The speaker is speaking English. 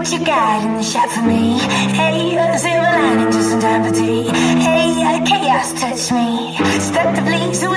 what you got in the shot for me. Hey, you're the silver lining just in time for tea. Hey, chaos touch me. Start to please.